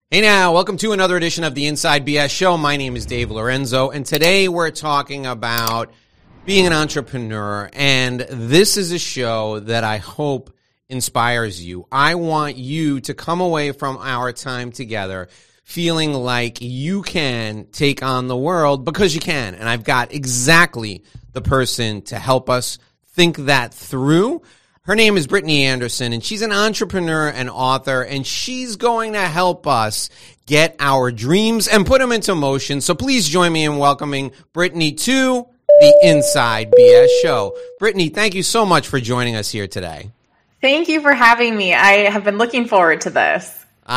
Hey now, welcome to another edition of the Inside BS Show. My name is Dave Lorenzo, and today we're talking about being an entrepreneur, and this is a show that I hope inspires you. I want you to come away from our time together feeling like you can take on the world because you can, and I've got exactly the person to help us think that through. Her name is Brittany Anderson, and she's an entrepreneur and author, and she's going to help us get our dreams and put them into motion. So please join me in welcoming Brittany to the Inside BS Show. Brittany, thank you so much for joining us here today. Thank you for having me. I have been looking forward to this.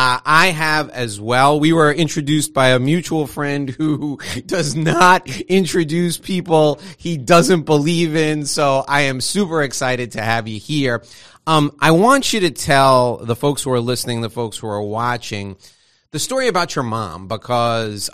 I have as well. We were introduced by a mutual friend who does not introduce people he doesn't believe in. So I am super excited to have you here. I want you to tell the folks who are listening, the folks who are watching, the story about your mom, because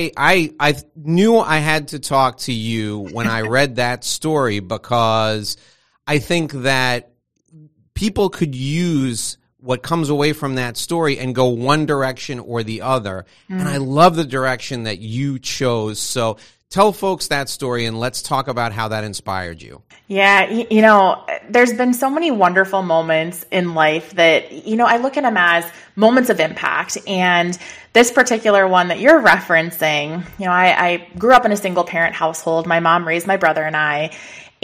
I knew I had to talk to you when I read that story, because I think that people could use what comes away from that story and go one direction or the other. And I love the direction that you chose. So tell folks that story and let's talk about how that inspired you. Yeah, there's been so many wonderful moments in life that, I look at them as moments of impact. And this particular one that you're referencing, I grew up in a single parent household. My mom raised my brother and I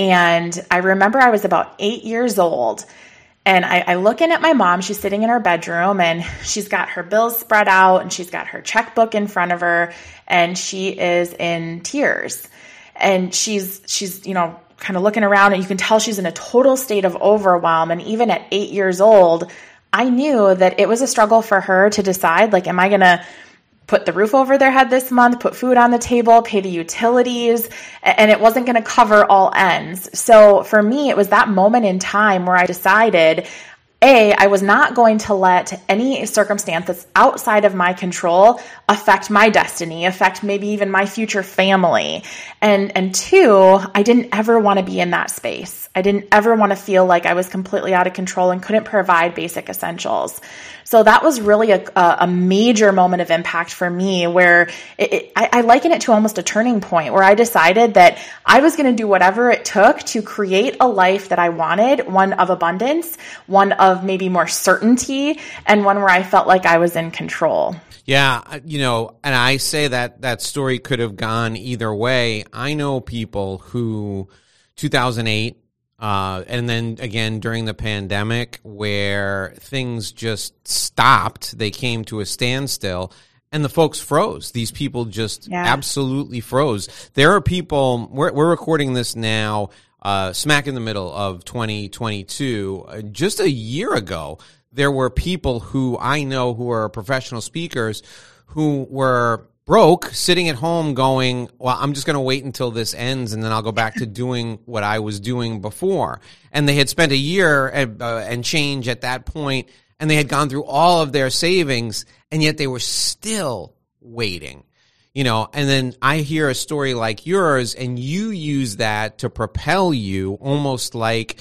remember I was about 8 years old. And I look in at my mom, she's sitting in her bedroom and she's got her bills spread out and she's got her checkbook in front of her and she is in tears. And she's kind of looking around and you can tell she's in a total state of overwhelm. And even at 8 years old, I knew that it was a struggle for her to decide, am I going to put the roof over their head this month, put food on the table, pay the utilities, and it wasn't going to cover all ends. So for me, it was that moment in time where I decided, I was not going to let any circumstance that's outside of my control affect my destiny, affect maybe even my future family. And two, I didn't ever want to be in that space. I didn't ever want to feel like I was completely out of control and couldn't provide basic essentials. So that was really a major moment of impact for me where I liken it to almost a turning point where I decided that I was going to do whatever it took to create a life that I wanted, one of abundance, one of maybe more certainty, and one where I felt like I was in control. Yeah, and I say that story could have gone either way. I know people who 2008, and then again during the pandemic where things just stopped, they came to a standstill and the folks froze. These people just absolutely froze. There are people, we're recording this now smack in the middle of 2022. Just a year ago, there were people who I know who are professional speakers who were broke, sitting at home going, well, I'm just going to wait until this ends and then I'll go back to doing what I was doing before. And they had spent a year and change at that point, and they had gone through all of their savings, and yet they were still waiting. And then I hear a story like yours, and you use that to propel you, almost like,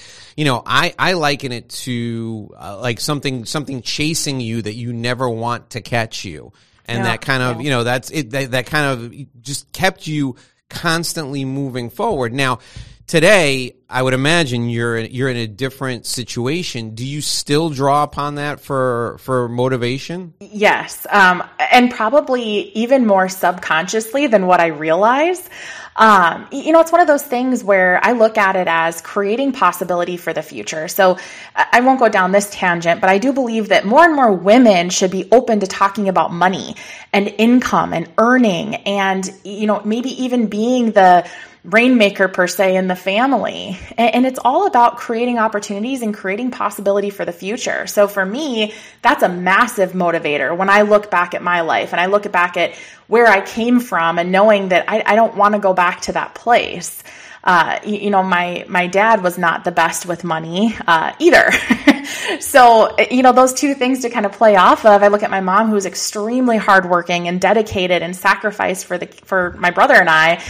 I liken it to like something chasing you that you never want to catch you. And that kind of, that's it. That kind of just kept you constantly moving forward. Now, today, I would imagine you're in a different situation. Do you still draw upon that for motivation? Yes, and probably even more subconsciously than what I realize. It's one of those things where I look at it as creating possibility for the future. So I won't go down this tangent, but I do believe that more and more women should be open to talking about money and income and earning and, maybe even being the rainmaker per se in the family. And it's all about creating opportunities and creating possibility for the future. So for me, that's a massive motivator when I look back at my life and I look back at where I came from and knowing that I don't want to go back to that place. My dad was not the best with money either. So, those two things to kind of play off of, I look at my mom, who's extremely hardworking and dedicated and sacrificed for my brother and I.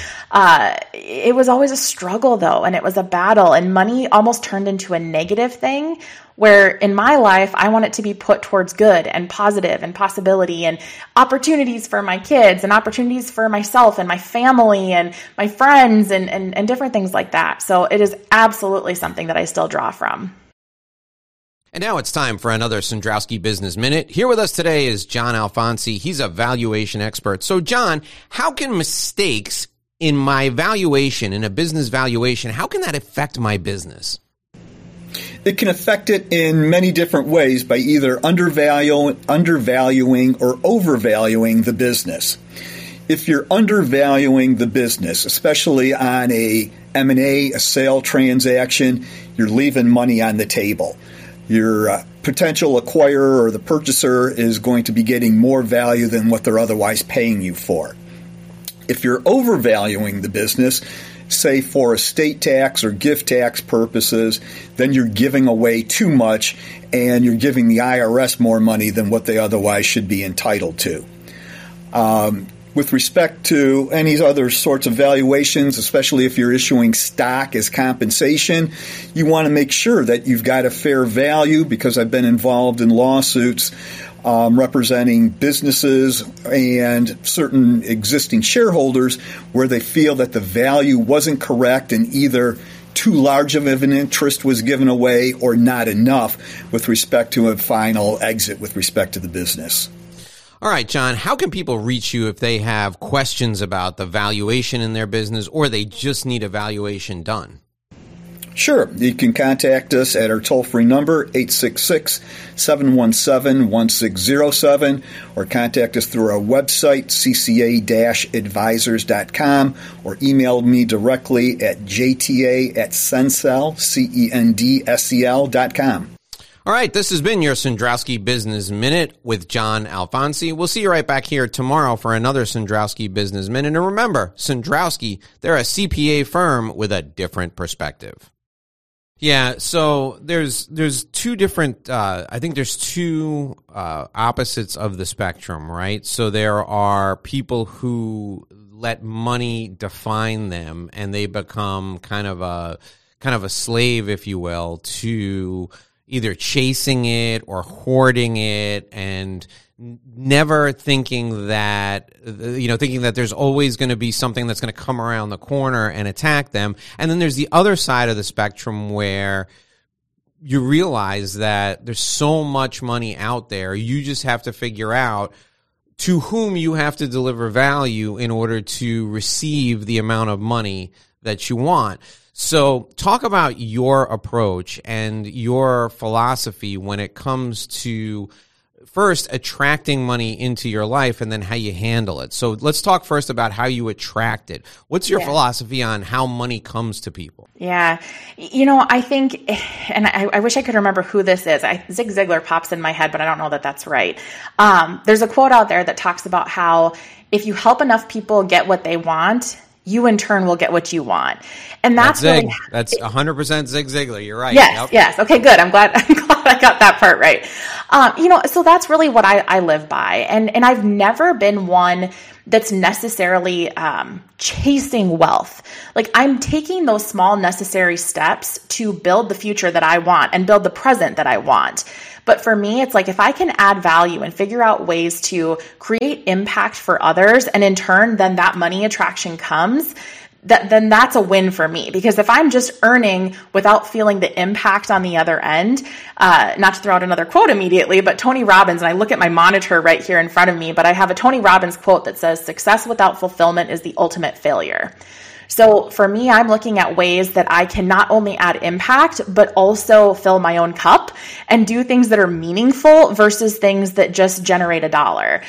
It was always a struggle though, and it was a battle, and money almost turned into a negative thing where in my life, I want it to be put towards good and positive and possibility and opportunities for my kids and opportunities for myself and my family and my friends and different things like that. So it is absolutely something that I still draw from. And now it's time for another Cendrowski Business Minute. Here with us today is John Alfonsi. He's a valuation expert. So John, how can mistakes in my valuation, in a business valuation, how can that affect my business? It can affect it in many different ways by either undervaluing or overvaluing the business. If you're undervaluing the business, especially on a M&A, a sale transaction, you're leaving money on the table. Your potential acquirer or the purchaser is going to be getting more value than what they're otherwise paying you for. If you're overvaluing the business, say for estate tax or gift tax purposes, then you're giving away too much and you're giving the IRS more money than what they otherwise should be entitled to. With respect to any other sorts of valuations, especially if you're issuing stock as compensation, you want to make sure that you've got a fair value, because I've been involved in lawsuits representing businesses and certain existing shareholders where they feel that the value wasn't correct and either too large of an interest was given away or not enough with respect to a final exit with respect to the business. All right, John, how can people reach you if they have questions about the valuation in their business or they just need a valuation done? Sure. You can contact us at our toll-free number, 866-717-1607, or contact us through our website, cca-advisors.com, or email me directly at jta@cendsel.com. All right, this has been your Cendrowski Business Minute with John Alfonsi. We'll see you right back here tomorrow for another Cendrowski Business Minute. And remember, Cendrowski, they're a CPA firm with a different perspective. Yeah, so there's two different, I think there's two opposites of the spectrum, right? So there are people who let money define them and they become kind of a slave, if you will, to either chasing it or hoarding it and never thinking that there's always going to be something that's going to come around the corner and attack them. And then there's the other side of the spectrum where you realize that there's so much money out there. You just have to figure out to whom you have to deliver value in order to receive the amount of money that you want. So talk about your approach and your philosophy when it comes to first attracting money into your life and then how you handle it. So let's talk first about how you attract it. What's your philosophy on how money comes to people? Yeah. I think, and I wish I could remember who this is. Zig Ziglar pops in my head, but I don't know that that's right. There's a quote out there that talks about how if you help enough people get what they want, you in turn will get what you want. And that's Zig. That's 100% Zig Ziglar. You're right. Yes. Okay, good. I'm glad I got that part right. So that's really what I live by. And I've never been one that's necessarily chasing wealth. Like, I'm taking those small necessary steps to build the future that I want and build the present that I want. But for me, it's like if I can add value and figure out ways to create impact for others, and in turn, then that money attraction comes, then that's a win for me. Because if I'm just earning without feeling the impact on the other end, not to throw out another quote immediately, but Tony Robbins, and I look at my monitor right here in front of me, but I have a Tony Robbins quote that says, "Success without fulfillment is the ultimate failure." So for me, I'm looking at ways that I can not only add impact, but also fill my own cup and do things that are meaningful versus things that just generate a dollar.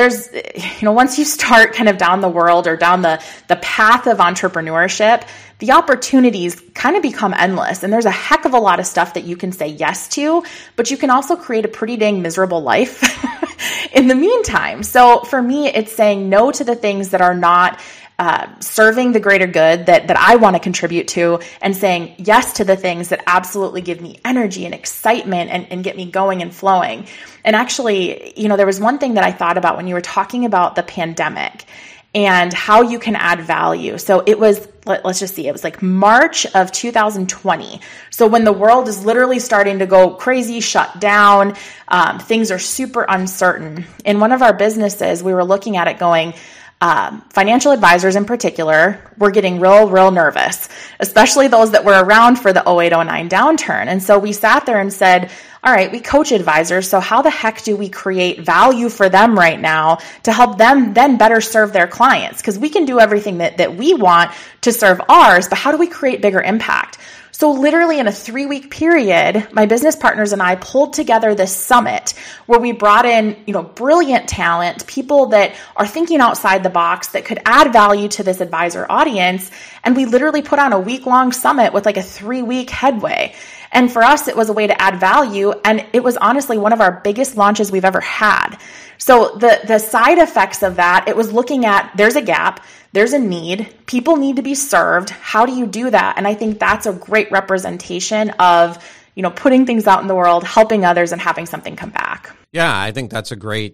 Once you start kind of down the world or down the path of entrepreneurship, the opportunities kind of become endless. And there's a heck of a lot of stuff that you can say yes to, but you can also create a pretty dang miserable life in the meantime. So for me, it's saying no to the things that are not serving the greater good that I want to contribute to, and saying yes to the things that absolutely give me energy and excitement and get me going and flowing. And actually, there was one thing that I thought about when you were talking about the pandemic. and how you can add value. So it was, let's just see, it was like March of 2020. So when the world is literally starting to go crazy, shut down, things are super uncertain. In one of our businesses, we were looking at it going, financial advisors in particular were getting real nervous, especially those that were around for the 08-09 downturn. And so we sat there and said, all right, we coach advisors, so how the heck do we create value for them right now to help them then better serve their clients? Because we can do everything that we want to serve ours, but how do we create bigger impact? So literally in a 3-week period, my business partners and I pulled together this summit where we brought in, brilliant talent, people that are thinking outside the box that could add value to this advisor audience. And we literally put on a week-long summit with like a 3-week headway. And for us, it was a way to add value. And it was honestly one of our biggest launches we've ever had. So the side effects of that, it was looking at, there's a gap, there's a need, people need to be served. How do you do that? And I think that's a great representation of, putting things out in the world, helping others, and having something come back. Yeah, I think that's a great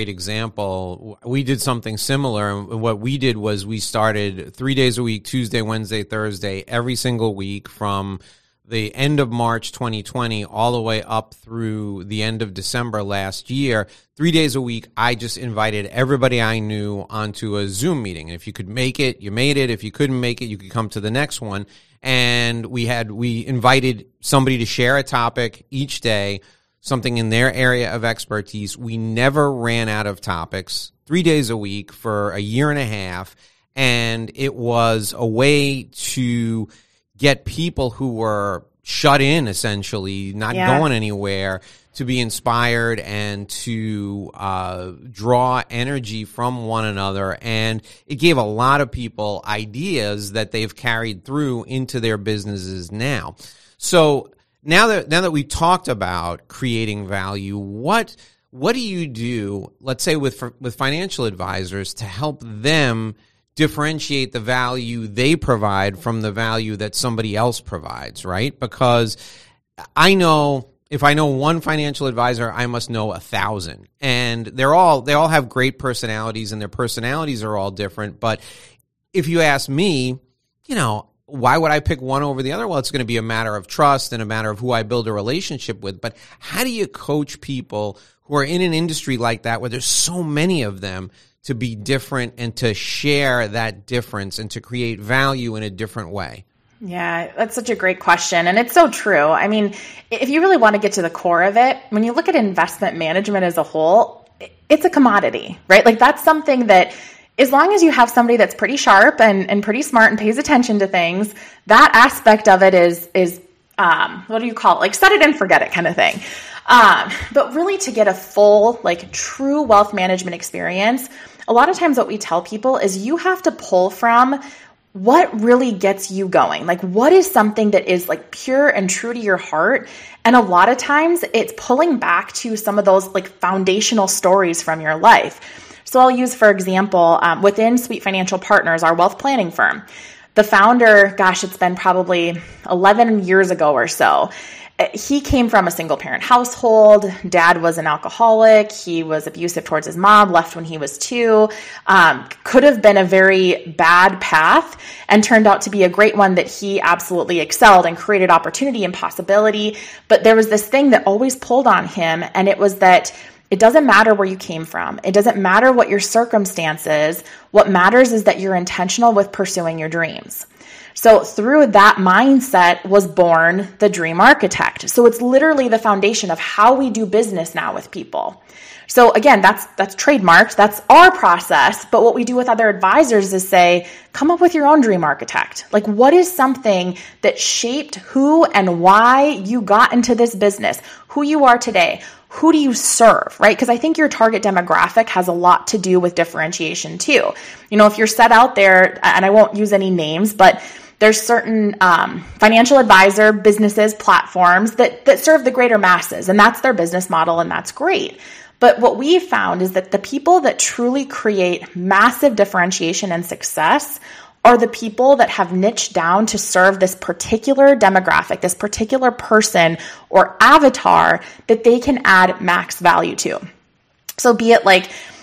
example. We did something similar. What we did was we started 3 days a week, Tuesday, Wednesday, Thursday, every single week from the end of March 2020 all the way up through the end of December last year. 3 days a week, I just invited everybody I knew onto a Zoom meeting. If you could make it, you made it. If you couldn't make it, you could come to the next one. And we invited somebody to share a topic each day, something in their area of expertise. We never ran out of topics, 3 days a week for a year and a half. And it was a way to get people who were shut in, essentially, not going anywhere, to be inspired and to draw energy from one another. And it gave a lot of people ideas that they've carried through into their businesses now. So now that we've talked about creating value, what do you do, let's say with financial advisors, to help them differentiate the value they provide from the value that somebody else provides, right? Because I know if I know one financial advisor, I must know 1,000. And they all have great personalities, and their personalities are all different. But if you ask me, why would I pick one over the other? Well, it's going to be a matter of trust and a matter of who I build a relationship with. But how do you coach people who are in an industry like that where there's so many of them to be different and to share that difference and to create value in a different way? Yeah, that's such a great question. And it's so true. I mean, if you really want to get to the core of it, when you look at investment management as a whole, it's a commodity, right? Like that's something that as long as you have somebody that's pretty sharp and pretty smart and pays attention to things, that aspect of it is what do you call it? Like set it and forget it kind of thing. But really to get a full, like true wealth management experience, a lot of times what we tell people is you have to pull from what really gets you going. Like what is something that is like pure and true to your heart? And a lot of times it's pulling back to some of those like foundational stories from your life. So I'll use, for example, within Sweet Financial Partners, our wealth planning firm, the founder, it's been probably 11 years ago or so. He came from a single parent household. Dad was an alcoholic. He was abusive towards his mom, left when he was 2. Could have been a very bad path and turned out to be a great one that he absolutely excelled and created opportunity and possibility. But there was this thing that always pulled on him, and it was that it doesn't matter where you came from. It doesn't matter what your circumstances. What matters is that you're intentional with pursuing your dreams. So through that mindset was born the Dream Architect. So it's literally the foundation of how we do business now with people. So again, that's trademarked. That's our process. But what we do with other advisors is say, come up with your own Dream Architect. Like what is something that shaped who and why you got into this business, who you are today? Who do you serve, right? Because I think your target demographic has a lot to do with differentiation too. If you're set out there, and I won't use any names, but there's certain financial advisor businesses, platforms that serve the greater masses, and that's their business model, and that's great. But what we found is that the people that truly create massive differentiation and success are the people that have niched down to serve this particular demographic, this particular person or avatar that they can add max value to. So be it like,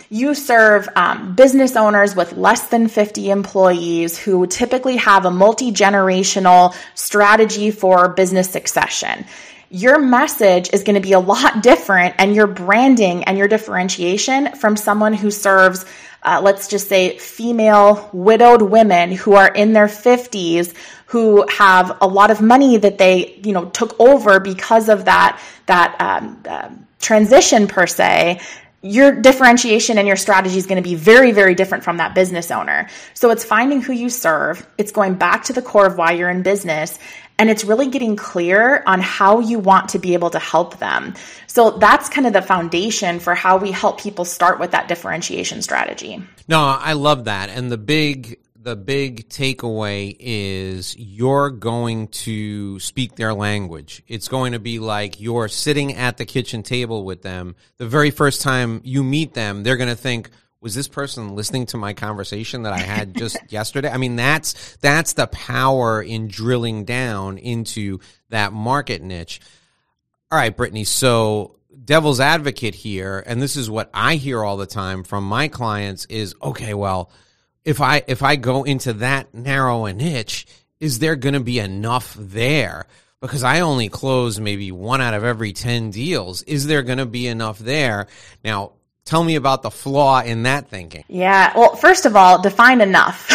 you serve business owners with less than 50 employees who typically have a multi-generational strategy for business succession. Your message is going to be a lot different, and your branding and your differentiation from someone who serves, let's just say, female widowed women who are in their 50s, who have a lot of money that they, took over because of that transition per se. Your differentiation and your strategy is going to be very, very different from that business owner. So it's finding who you serve. It's going back to the core of why you're in business. And it's really getting clear on how you want to be able to help them. So that's kind of the foundation for how we help people start with that differentiation strategy. No, I love that. And the big takeaway is you're going to speak their language. It's going to be like you're sitting at the kitchen table with them. The very first time you meet them, they're going to think, was this person listening to my conversation that I had just yesterday? I mean, that's the power in drilling down into that market niche. All right, Brittany, so devil's advocate here, and this is what I hear all the time from my clients is, okay, well, if I go into that narrow a niche, is there going to be enough there? Because I only close maybe 1 out of every 10 deals. Is there going to be enough there? Now, tell me about the flaw in that thinking. Yeah. Well, first of all, define enough,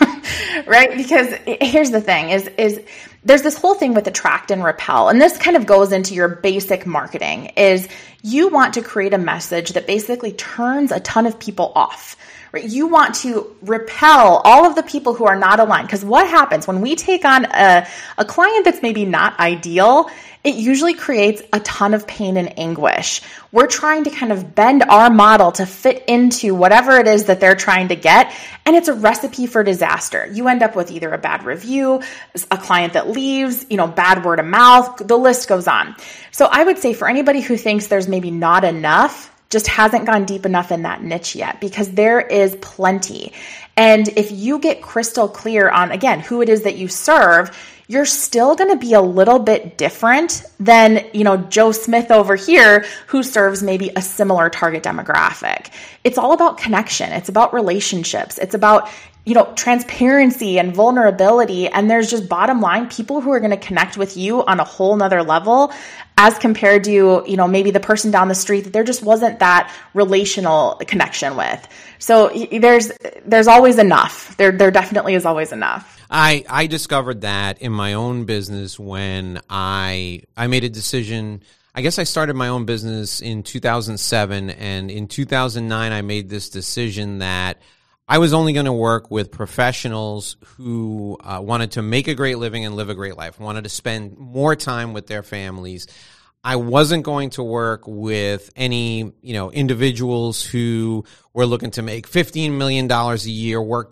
right? Because here's the thing is there's this whole thing with attract and repel. And this kind of goes into your basic marketing is you want to create a message that basically turns a ton of people off. You want to repel all of the people who are not aligned. Because what happens when we take on a client that's maybe not ideal, it usually creates a ton of pain and anguish. We're trying to kind of bend our model to fit into whatever it is that they're trying to get. And it's a recipe for disaster. You end up with either a bad review, a client that leaves, bad word of mouth, the list goes on. So I would say for anybody who thinks there's maybe not enough, just hasn't gone deep enough in that niche yet, because there is plenty. And if you get crystal clear on, again, who it is that you serve, you're still going to be a little bit different than, Joe Smith over here who serves maybe a similar target demographic. It's all about connection. It's about relationships. It's about, transparency and vulnerability. And there's just bottom line people who are going to connect with you on a whole nother level as compared to, maybe the person down the street that there just wasn't that relational connection with. So there's always enough. There definitely is always enough. I discovered that in my own business when I made a decision. I guess I started my own business in 2007, and in 2009 I made this decision that I was only going to work with professionals who wanted to make a great living and live a great life, wanted to spend more time with their families. I wasn't going to work with any, individuals who were looking to make $15 million a year, work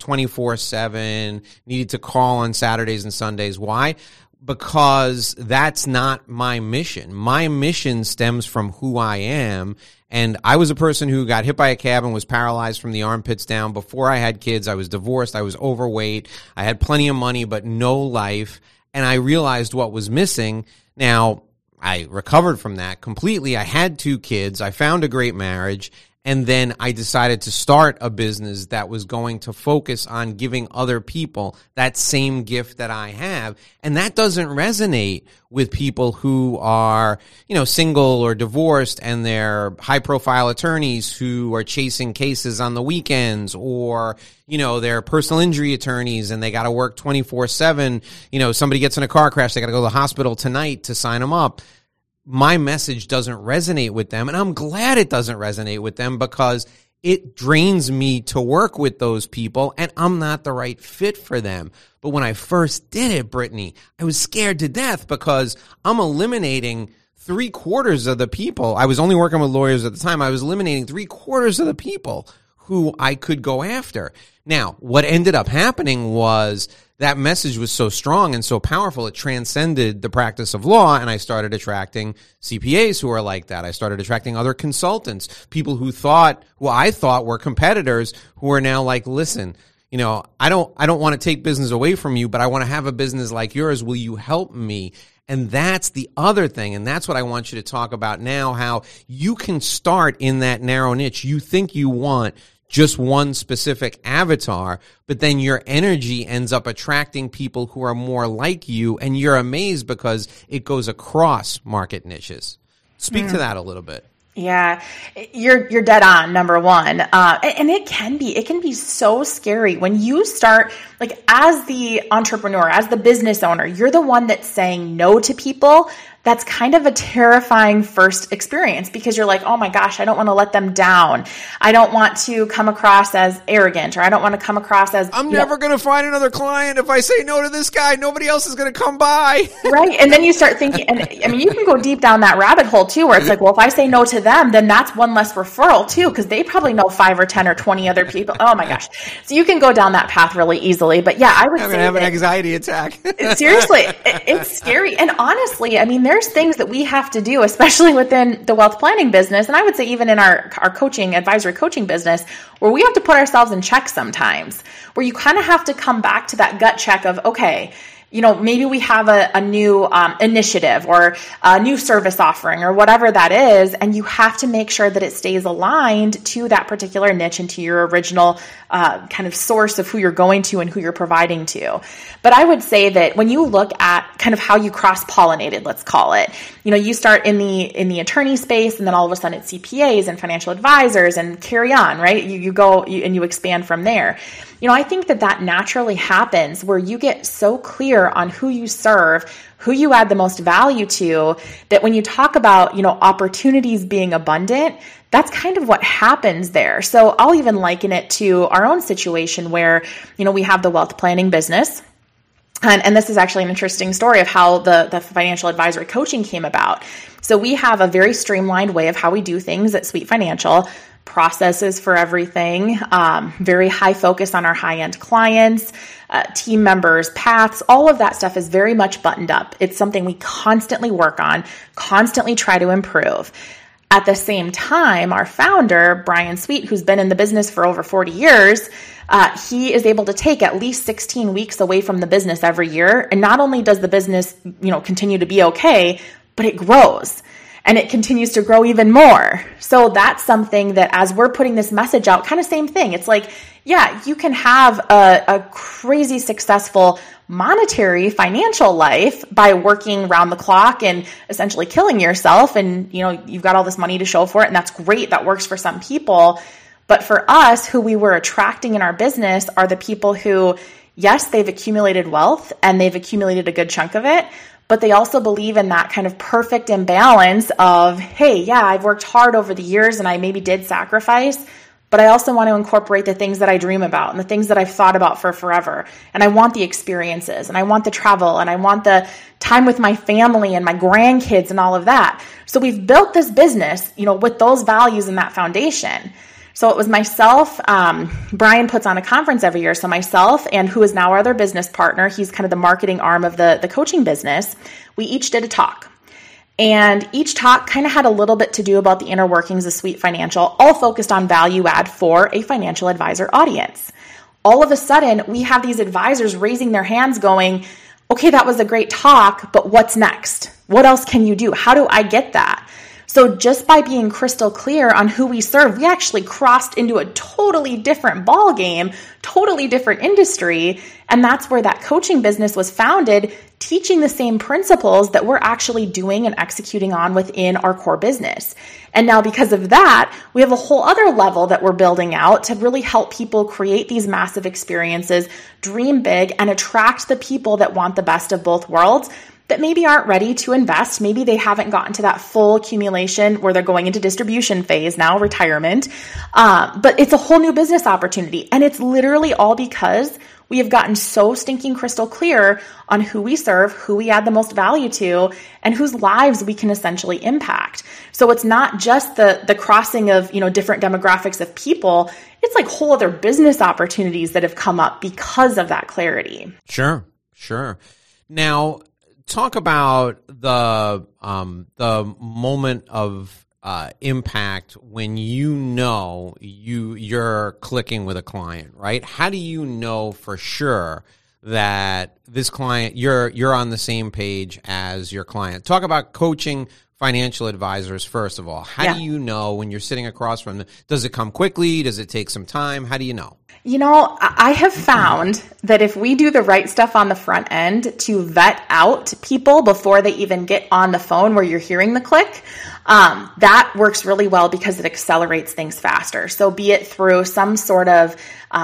24/7, needed to call on Saturdays and Sundays. Why? Because that's not my mission. My mission stems from who I am. And I was a person who got hit by a cab and was paralyzed from the armpits down. Before I had kids, I was divorced. I was overweight. I had plenty of money, but no life. And I realized what was missing. Now, I recovered from that completely. I had 2 kids. I found a great marriage. And then I decided to start a business that was going to focus on giving other people that same gift that I have. And that doesn't resonate with people who are, single or divorced and they're high profile attorneys who are chasing cases on the weekends, or, they're personal injury attorneys and they got to work 24/7. Somebody gets in a car crash, they got to go to the hospital tonight to sign them up. My message doesn't resonate with them, and I'm glad it doesn't resonate with them because it drains me to work with those people, and I'm not the right fit for them. But when I first did it, Brittany, I was scared to death because I'm eliminating 3/4 of the people. I was only working with lawyers at the time. I was eliminating 3/4 of the people who I could go after. Now, what ended up happening was that message was so strong and so powerful, it transcended the practice of law, and I started attracting CPAs who are like that. I started attracting other consultants, people who I thought were competitors, who are now like, listen, I don't want to take business away from you, but I want to have a business like yours. Will you help me? And that's the other thing. And that's what I want you to talk about now, how you can start in that narrow niche. You think you want just one specific avatar, but then your energy ends up attracting people who are more like you, and you're amazed because it goes across market niches. Speak to that a little bit. Yeah, you're dead on, number one. And it can be so scary when you start, like, as the entrepreneur, as the business owner, you're the one that's saying no to people. That's kind of a terrifying first experience because you're like, oh my gosh, I don't want to let them down. I don't want to come across as arrogant, or I don't want to come across as... I'm never going to find another client. If I say no to this guy, nobody else is going to come by. Right. And then you start thinking, and I mean, you can go deep down that rabbit hole too, where it's like, well, if I say no to them, then that's one less referral too, because they probably know 5 or 10 or 20 other people. Oh my gosh. So you can go down that path really easily. But yeah, I would say... I'm going to have an anxiety attack. Seriously, it's scary. And honestly, I mean, there's things that we have to do, especially within the wealth planning business, and I would say even in our coaching, advisory coaching business, where we have to put ourselves in check sometimes, where you kind of have to come back to that gut check of, okay, you know, maybe we have a new initiative or a new service offering or whatever that is, and you have to make sure that it stays aligned to that particular niche and to your original kind of source of who you're going to and who you're providing to. But I would say that when you look at kind of how you cross-pollinated, let's call it, you know, you start in the attorney space, and then all of a sudden it's CPAs and financial advisors and carry on, right? You go and you expand from there. You know, I think that naturally happens where you get so clear on who you serve, who you add the most value to, that when you talk about, you know, opportunities being abundant, that's kind of what happens there. So I'll even liken it to our own situation where, you know, we have the wealth planning business. And this is actually an interesting story of how the financial advisory coaching came about. So we have a very streamlined way of how we do things at Sweet Financial. Processes for everything, very high focus on our high-end clients, team members, paths, all of that stuff is very much buttoned up. It's something we constantly work on, constantly try to improve. At the same time, our founder, Brian Sweet, who's been in the business for over 40 years, he is able to take at least 16 weeks away from the business every year. And not only does the business, you know, continue to be okay, but it grows. And it continues to grow even more. So that's something that as we're putting this message out, kind of same thing. It's like, yeah, you can have a crazy successful monetary financial life by working round the clock and essentially killing yourself. And, you know, you've got all this money to show for it. And that's great. That works for some people. But for us, who we were attracting in our business are the people who, yes, they've accumulated wealth and they've accumulated a good chunk of it, but they also believe in that kind of perfect imbalance of, hey, yeah, I've worked hard over the years and I maybe did sacrifice, but I also want to incorporate the things that I dream about and the things that I've thought about for forever. And I want the experiences, and I want the travel, and I want the time with my family and my grandkids and all of that. So we've built this business, you know, with those values and that foundation. So it was myself, Brian puts on a conference every year. So myself and who is now our other business partner, he's kind of the marketing arm of the coaching business. We each did a talk. And each talk kind of had a little bit to do about the inner workings of Sweet Financial, all focused on value add for a financial advisor audience. All of a sudden, we have these advisors raising their hands going, okay, that was a great talk, but what's next? What else can you do? How do I get that? So just by being crystal clear on who we serve, we actually crossed into a totally different ball game, totally different industry. And that's where that coaching business was founded, teaching the same principles that we're actually doing and executing on within our core business. And now because of that, we have a whole other level that we're building out to really help people create these massive experiences, dream big, and attract the people that want the best of both worlds, that maybe aren't ready to invest. Maybe they haven't gotten to that full accumulation where they're going into distribution phase now, retirement. But it's a whole new business opportunity. And it's literally all because we have gotten so stinking crystal clear on who we serve, who we add the most value to, and whose lives we can essentially impact. So it's not just the crossing of, you know, different demographics of people. It's like whole other business opportunities that have come up because of that clarity. Sure. Now, talk about the moment of impact when you know you're clicking with a client, right? How do you know for sure that this client, you're on the same page as your client. Talk about coaching financial advisors, first of all. How do you know when you're sitting across from them? Does it come quickly? Does it take some time? How do you know? You know, I have found that if we do the right stuff on the front end to vet out people before they even get on the phone where you're hearing the click, that works really well because it accelerates things faster. So be it through some sort of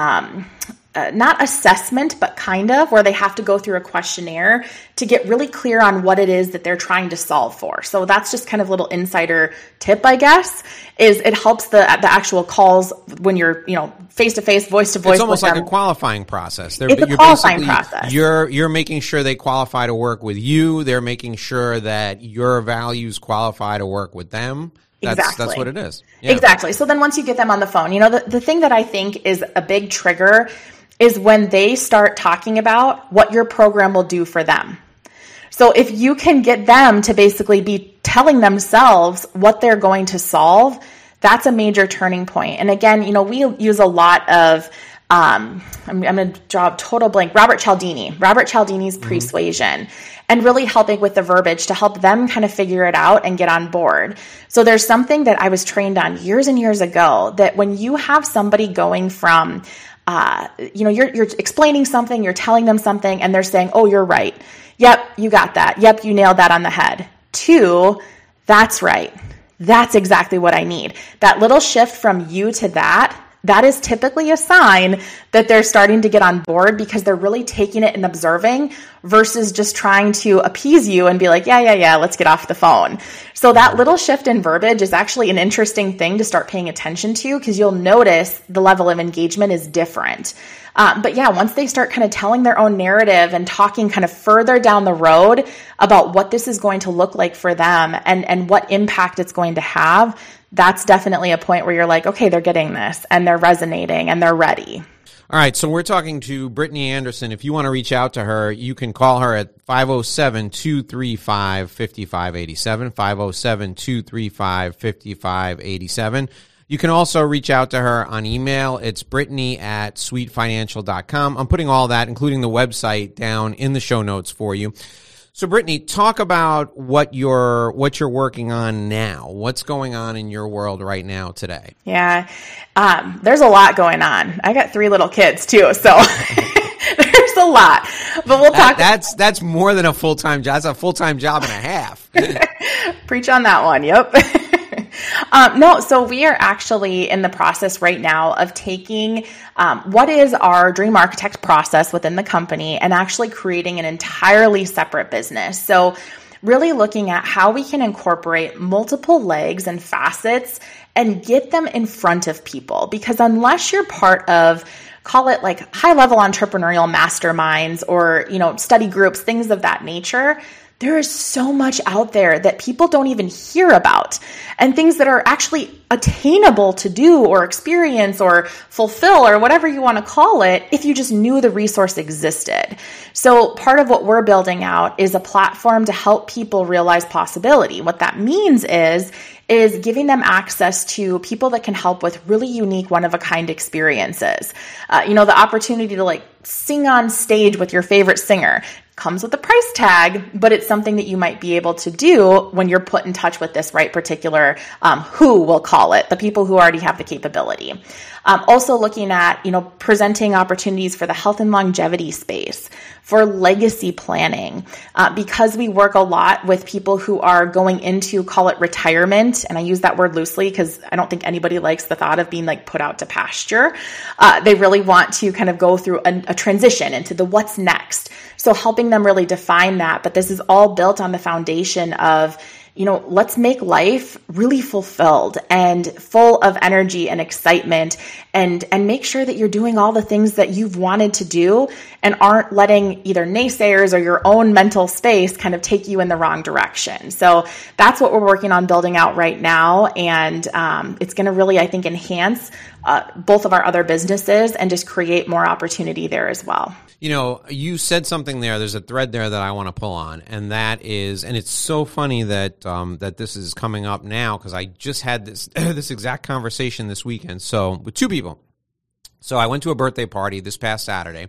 not assessment, but kind of where they have to go through a questionnaire to get really clear on what it is that they're trying to solve for. So that's just kind of a little insider tip, I guess, is it helps the actual calls when you're, face-to-face, voice-to-voice. It's almost like a qualifying process. It's a qualifying process. You're making sure they qualify to work with you. They're making sure that your values qualify to work with them. That's what it is. Yeah. Exactly. So then once you get them on the phone, the thing that I think is a big trigger is when they start talking about what your program will do for them. So if you can get them to basically be telling themselves what they're going to solve, that's a major turning point. And again, we use a lot of, I'm going to draw a total blank, Robert Cialdini's Persuasion, and really helping with the verbiage to help them kind of figure it out and get on board. So there's something that I was trained on years and years ago, that when you have somebody going from you're explaining something, you're telling them something, and they're saying, oh, you're right. Yep, you got that. Yep, you nailed that on the head. 2, that's right. That's exactly what I need. That little shift from you to that is typically a sign that they're starting to get on board because they're really taking it and observing versus just trying to appease you and be like, yeah, let's get off the phone. So that little shift in verbiage is actually an interesting thing to start paying attention to because you'll notice the level of engagement is different. But yeah, once they start kind of telling their own narrative and talking kind of further down the road about what this is going to look like for them and what impact it's going to have, that's definitely a point where you're like, okay, they're getting this and they're resonating and they're ready. All right, so we're talking to Brittany Anderson. If you want to reach out to her, you can call her at 507-235-5587, 507-235-5587. You can also reach out to her on email. It's brittany@sweetfinancial.com. I'm putting all that, including the website, down in the show notes for you. So, Brittany, talk about what you're working on now. What's going on in your world right now today? Yeah, there's a lot going on. I got 3 little kids too, so there's a lot. But we'll talk. That's more than a full-time job. That's a full-time job and a half. Preach on that one. Yep. So we are actually in the process right now of taking what is our Dream Architect process within the company and actually creating an entirely separate business. So really looking at how we can incorporate multiple legs and facets and get them in front of people. Because unless you're part of, call it like high-level entrepreneurial masterminds or, study groups, things of that nature, there is so much out there that people don't even hear about, and things that are actually attainable to do or experience or fulfill or whatever you want to call it if you just knew the resource existed. So part of what we're building out is a platform to help people realize possibility. What that means is giving them access to people that can help with really unique, one-of-a-kind experiences. The opportunity to sing on stage with your favorite singer comes with a price tag, but it's something that you might be able to do when you're put in touch with this right particular who, we'll call it, the people who already have the capability. Also looking at, presenting opportunities for the health and longevity space, for legacy planning, because we work a lot with people who are going into, call it retirement, and I use that word loosely because I don't think anybody likes the thought of being put out to pasture. They really want to kind of go through a transition into the what's next. So helping them really define that, but this is all built on the foundation of, let's make life really fulfilled and full of energy and excitement and make sure that you're doing all the things that you've wanted to do and aren't letting either naysayers or your own mental space kind of take you in the wrong direction. So that's what we're working on building out right now. And it's going to really, I think, enhance both of our other businesses and just create more opportunity there as well. You said something there. There's a thread there that I want to pull on, and that is, and it's so funny that that this is coming up now because I just had this this exact conversation this weekend. So with 2 people. So I went to a birthday party this past Saturday,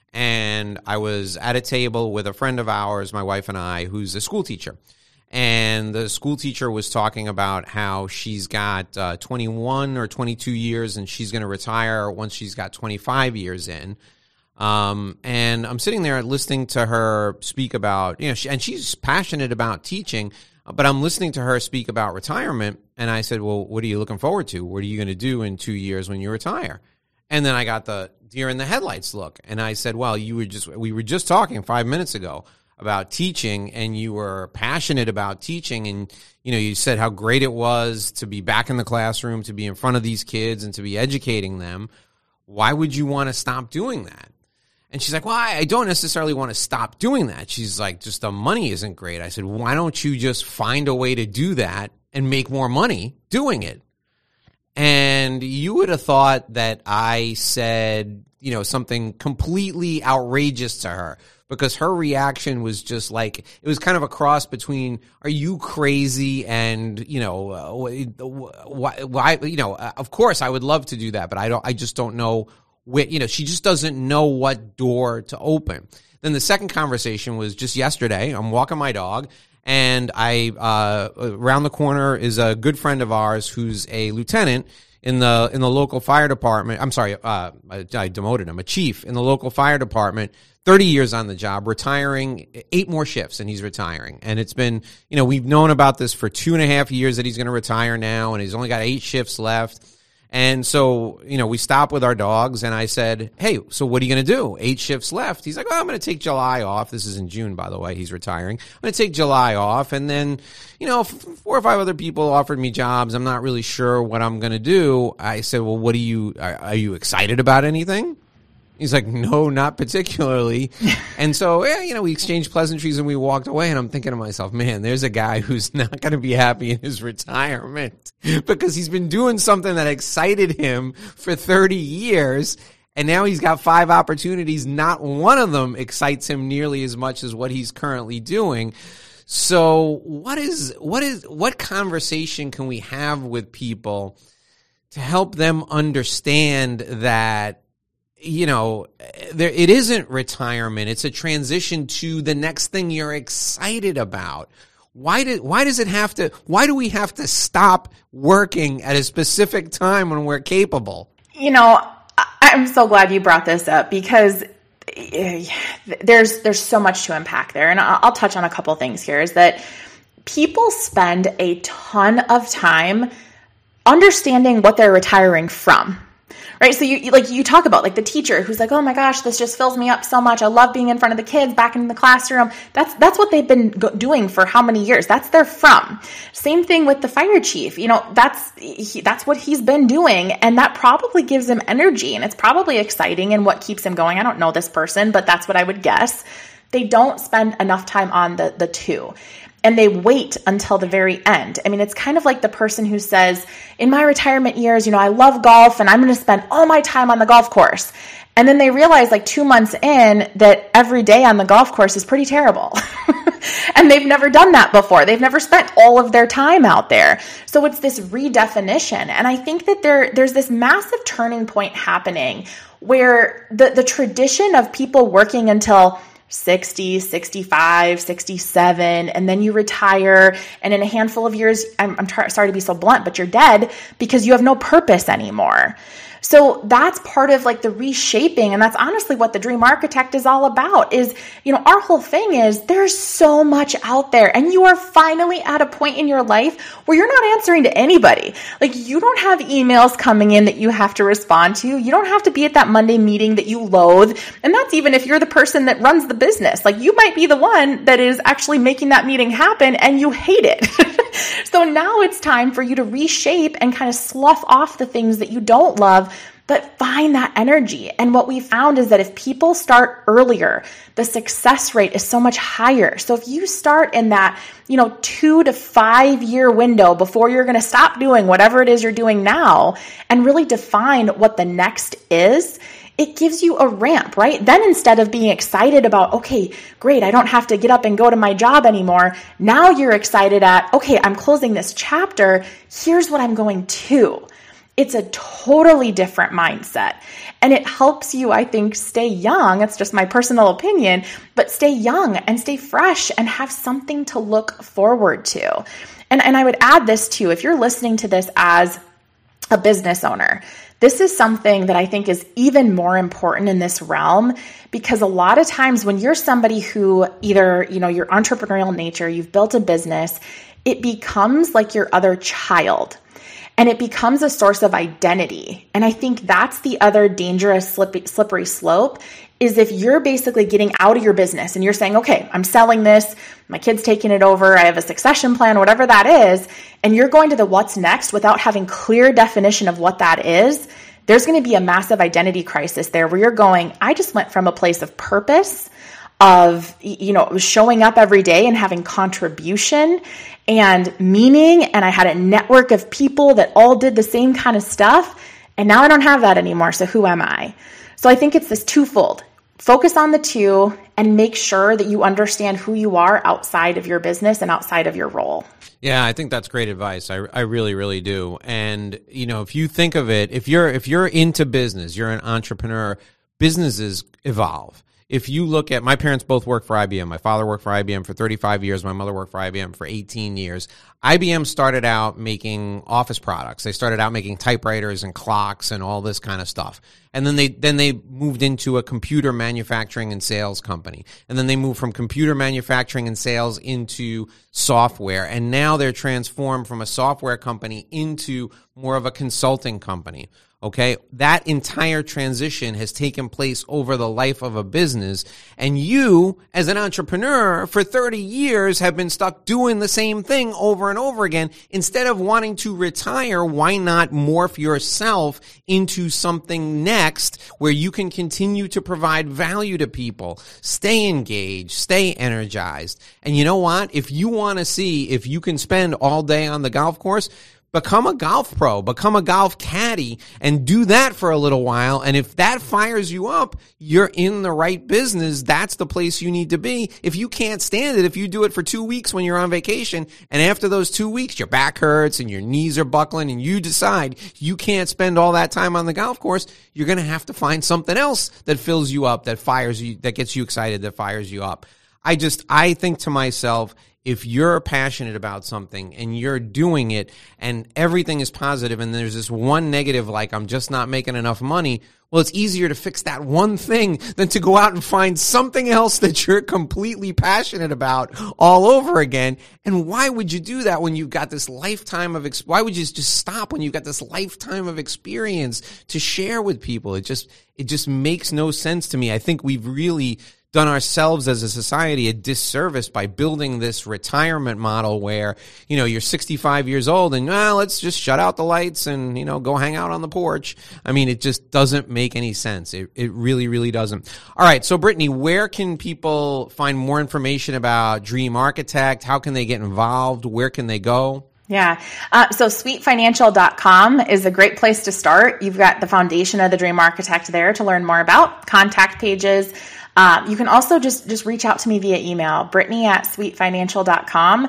and I was at a table with a friend of ours, my wife and I, who's a school teacher. And the school teacher was talking about how she's got 21 or 22 years and she's going to retire once she's got 25 years in. And I'm sitting there listening to her speak about, and she's passionate about teaching, but I'm listening to her speak about retirement. And I said, well, what are you looking forward to? What are you going to do in 2 years when you retire? And then I got the deer in the headlights look. And I said, well, we were just talking 5 minutes ago about teaching, and you were passionate about teaching, and you said how great it was to be back in the classroom, to be in front of these kids and to be educating them. Why would you want to stop doing that? And she's like, well, I don't necessarily want to stop doing that. She's like, just the money isn't great. I said, why don't you just find a way to do that and make more money doing it? And you would have thought that I said, something completely outrageous to her, because her reaction was just like, it was kind of a cross between, are you crazy? And, why, of course I would love to do that, but I just don't know she just doesn't know what door to open. Then the second conversation was just yesterday. I'm walking my dog, and around the corner is a good friend of ours who's a lieutenant in the local fire department. I'm sorry, I demoted him, a chief in the local fire department, 30 years on the job, retiring 8 more shifts, and he's retiring. And it's been, we've known about this for 2.5 years that he's going to retire now, and he's only got 8 shifts left. And so, we stopped with our dogs, and I said, hey, so what are you going to do? 8 shifts left. He's like, well, I'm going to take July off. This is in June, by the way. He's retiring. I'm going to take July off. And then, 4 or 5 other people offered me jobs. I'm not really sure what I'm going to do. I said, well, are you excited about anything? He's like, no, not particularly. And so, we exchanged pleasantries and we walked away. And I'm thinking to myself, man, there's a guy who's not going to be happy in his retirement because he's been doing something that excited him for 30 years. And now he's got 5 opportunities. Not one of them excites him nearly as much as what he's currently doing. So what conversation can we have with people to help them understand that, it isn't retirement. It's a transition to the next thing you're excited about. Why do we have to stop working at a specific time when we're capable? I'm so glad you brought this up, because there's so much to unpack there. And I'll touch on a couple things here. Is that people spend a ton of time understanding what they're retiring from. Right. So you talk about like the teacher who's like, oh my gosh, this just fills me up so much. I love being in front of the kids, back in the classroom. That's what they've been doing for how many years? That's their from. Same thing with the fire chief. That's what he's been doing. And that probably gives him energy, and it's probably exciting and what keeps him going. I don't know this person, but that's what I would guess. They don't spend enough time on the two. And they wait until the very end. I mean, it's kind of like the person who says, in my retirement years, I love golf and I'm going to spend all my time on the golf course. And then they realize like 2 months in that every day on the golf course is pretty terrible. And they've never done that before. They've never spent all of their time out there. So it's this redefinition. And I think that there's this massive turning point happening where the tradition of people working until 60, 65, 67, and then you retire, and in a handful of years, I'm sorry to be so blunt, but you're dead because you have no purpose anymore. So that's part of like the reshaping. And that's honestly what the Dream Architect is all about is, our whole thing is there's so much out there, and you are finally at a point in your life where you're not answering to anybody. Like you don't have emails coming in that you have to respond to. You don't have to be at that Monday meeting that you loathe. And that's even if you're the person that runs the business. Like you might be the one that is actually making that meeting happen and you hate it. So now it's time for you to reshape and kind of slough off the things that you don't love, but find that energy. And what we found is that if people start earlier, the success rate is so much higher. So if you start in that, 2 to 5 year window before you're going to stop doing whatever it is you're doing now and really define what the next is, it gives you a ramp, right? Then instead of being excited about, okay, great, I don't have to get up and go to my job anymore. Now you're excited at, okay, I'm closing this chapter. Here's what I'm going to. It's a totally different mindset. And it helps you, I think, stay young. It's just my personal opinion, but stay young and stay fresh and have something to look forward to. And I would add this too, if you're listening to this as a business owner, this is something that I think is even more important in this realm, because a lot of times when you're somebody who either, your entrepreneurial nature, you've built a business, it becomes like your other child. And it becomes a source of identity. And I think that's the other dangerous slippery slope, is if you're basically getting out of your business and you're saying, okay, I'm selling this, my kid's taking it over, I have a succession plan, whatever that is, and you're going to the what's next without having clear definition of what that is, there's going to be a massive identity crisis there where you're going, I just went from a place of purpose, of, showing up every day and having contribution and meaning. And I had a network of people that all did the same kind of stuff. And now I don't have that anymore. So who am I? So I think it's this twofold. Focus on the two and make sure that you understand who you are outside of your business and outside of your role. Yeah, I think that's great advice. I really, really do. And, if you think of it, if you're into business, you're an entrepreneur, businesses evolve. If you look at, my parents both worked for IBM. My father worked for IBM for 35 years. My mother worked for IBM for 18 years. IBM started out making office products. They started out making typewriters and clocks and all this kind of stuff. And then they moved into a computer manufacturing and sales company. And then they moved from computer manufacturing and sales into software. And now they're transformed from a software company into more of a consulting company. Okay, that entire transition has taken place over the life of a business, and you, as an entrepreneur, for 30 years have been stuck doing the same thing over and over again. Instead of wanting to retire, why not morph yourself into something next where you can continue to provide value to people, stay engaged, stay energized? And you know what? If you want to see if you can spend all day on the golf course, become a golf pro, become a golf caddy, and do that for a little while. And if that fires you up, you're in the right business. That's the place you need to be. If you can't stand it, if you do it for 2 weeks when you're on vacation, and after those 2 weeks, your back hurts and your knees are buckling, and you decide you can't spend all that time on the golf course, you're going to have to find something else that fills you up, that fires you, that gets you excited, that fires you up. I think to myself, if you're passionate about something and you're doing it and everything is positive and there's this one negative, like I'm just not making enough money, well, it's easier to fix that one thing than to go out and find something else that you're completely passionate about all over again. And why would you do that when you've got this lifetime of, why would you just stop when you've got this lifetime of experience to share with people? It just makes no sense to me. I think we've really done ourselves as a society a disservice by building this retirement model where, you're 65 years old and, let's just shut out the lights and, go hang out on the porch. I mean, it just doesn't make any sense. It really, really doesn't. All right. So Brittany, where can people find more information about Dream Architect? How can they get involved? Where can they go? Yeah. So sweetfinancial.com is a great place to start. You've got the foundation of the Dream Architect there to learn more about, contact pages. You can also just reach out to me via email, Brittany@sweetfinancial.com.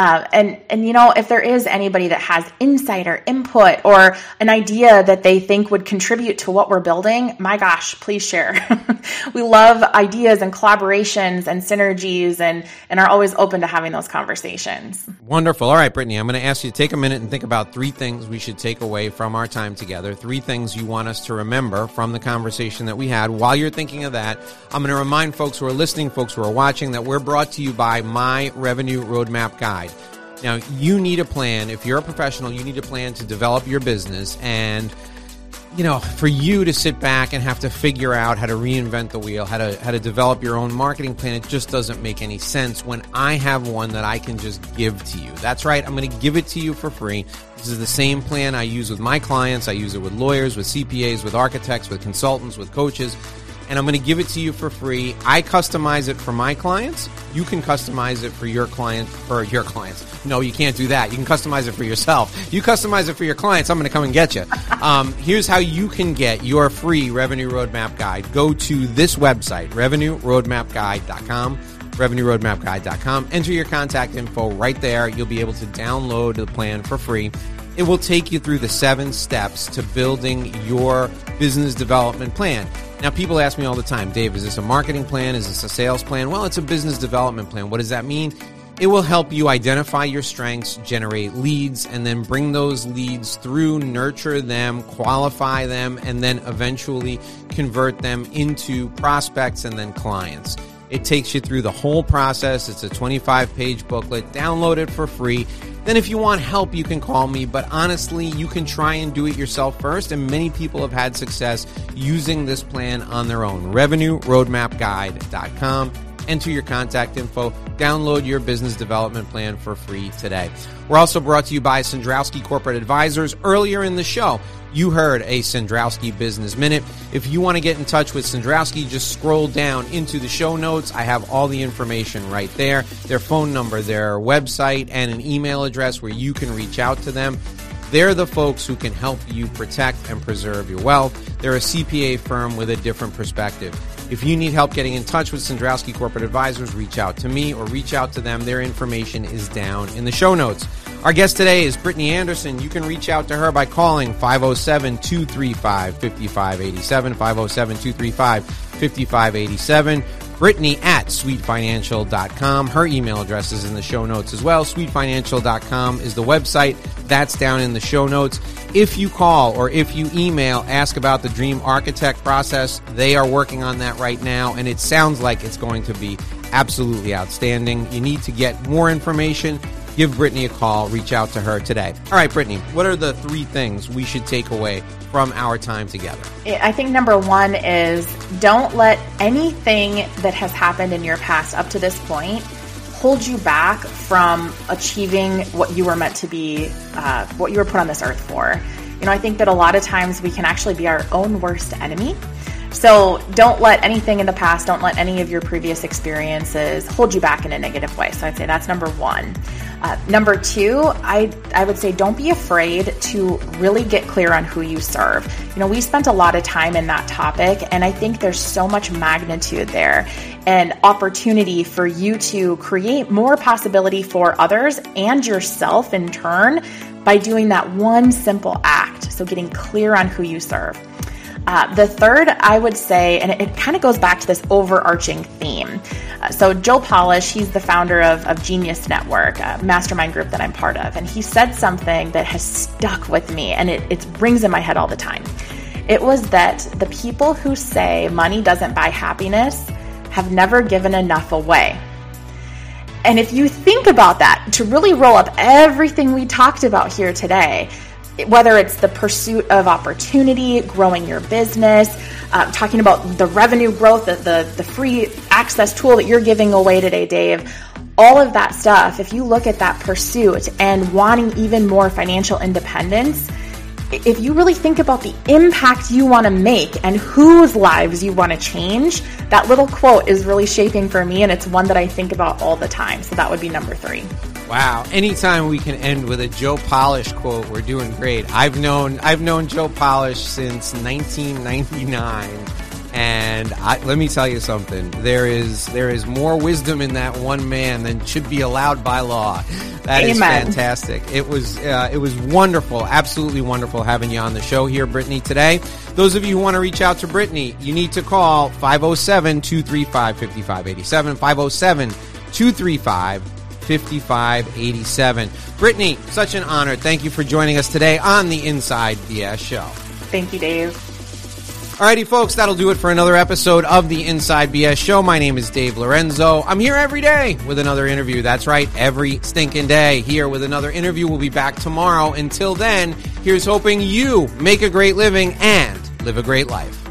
And if there is anybody that has insight or input or an idea that they think would contribute to what we're building, my gosh, please share. We love ideas and collaborations and synergies and are always open to having those conversations. Wonderful. All right, Brittany, I'm going to ask you to take a minute and think about 3 things we should take away from our time together, 3 things you want us to remember from the conversation that we had. While you're thinking of that, I'm going to remind folks who are listening, folks who are watching, that we're brought to you by My Revenue Roadmap Guide. Now, you need a plan. If you're a professional, you need a plan to develop your business. And, for you to sit back and have to figure out how to reinvent the wheel, how to develop your own marketing plan, it just doesn't make any sense when I have one that I can just give to you. That's right. I'm going to give it to you for free. This is the same plan I use with my clients. I use it with lawyers, with CPAs, with architects, with consultants, with coaches. And I'm going to give it to you for free. I customize it for my clients. You can customize it for your clients. No, you can't do that. You can customize it for yourself. You customize it for your clients, I'm going to come and get you. Here's how you can get your free Revenue Roadmap Guide. Go to this website, RevenueRoadmapGuide.com. RevenueRoadmapGuide.com. Enter your contact info right there. You'll be able to download the plan for free. It will take you through the 7 steps to building your business development plan. Now, people ask me all the time, Dave, is this a marketing plan? Is this a sales plan? Well, it's a business development plan. What does that mean? It will help you identify your strengths, generate leads, and then bring those leads through, nurture them, qualify them, and then eventually convert them into prospects and then clients. It takes you through the whole process. It's a 25-page booklet. Download it for free. Then if you want help, you can call me. But honestly, you can try and do it yourself first. And many people have had success using this plan on their own. RevenueRoadmapGuide.com. Enter your contact info. Download your business development plan for free today. We're also brought to you by Sandrowski Corporate Advisors. Earlier in the show, you heard a Sandrowski Business Minute. If you want to get in touch with Sandrowski, just scroll down into the show notes. I have all the information right there, their phone number, their website, and an email address where you can reach out to them. They're the folks who can help you protect and preserve your wealth. They're a CPA firm with a different perspective. If you need help getting in touch with Sandrowski Corporate Advisors, reach out to me or reach out to them. Their information is down in the show notes. Our guest today is Brittany Anderson. You can reach out to her by calling 507-235-5587, 507-235-5587. Brittany at sweetfinancial.com. Her email address is in the show notes as well. Sweetfinancial.com is the website. That's down in the show notes. If you call or if you email, ask about the Dream Architect process. They are working on that right now, and it sounds like it's going to be absolutely outstanding. You need to get more information. Give Brittany a call. Reach out to her today. All right, Brittany, what are the 3 things we should take away from our time together? I think number 1 is don't let anything that has happened in your past up to this point hold you back from achieving what you were meant to be, what you were put on this earth for. You know, I think that a lot of times we can actually be our own worst enemy. So don't let anything in the past, don't let any of your previous experiences hold you back in a negative way. So I'd say that's number 1. Number 2, I would say don't be afraid to really get clear on who you serve. You know, we spent a lot of time in that topic, and I think there's so much magnitude there and opportunity for you to create more possibility for others and yourself in turn by doing that one simple act. So getting clear on who you serve. The third, I would say, and it kind of goes back to this overarching theme. So Joe Polish, he's the founder of Genius Network, a mastermind group that I'm part of. And he said something that has stuck with me, and it rings in my head all the time. It was that the people who say money doesn't buy happiness have never given enough away. And if you think about that, to really roll up everything we talked about here today, whether it's the pursuit of opportunity, growing your business, talking about the revenue growth, the free access tool that you're giving away today, Dave, all of that stuff, if you look at that pursuit and wanting even more financial independence, if you really think about the impact you want to make and whose lives you want to change, that little quote is really shaping for me, and it's one that I think about all the time. So that would be number 3. Wow. Anytime we can end with a Joe Polish quote, we're doing great. I've known Joe Polish since 1999. And let me tell you something. There is more wisdom in that one man than should be allowed by law. That Amen. Is fantastic. It was wonderful, absolutely wonderful having you on the show here, Brittany, today. Those of you who want to reach out to Brittany, you need to call 507-235-5587, 507-235-5587. Brittany, such an honor. Thank you for joining us today on the Inside BS Show. Thank you, Dave. Alrighty, folks, that'll do it for another episode of the Inside BS Show. My name is Dave Lorenzo. I'm here every day with another interview. That's right, every stinking day here with another interview. We'll be back tomorrow. Until then, here's hoping you make a great living and live a great life.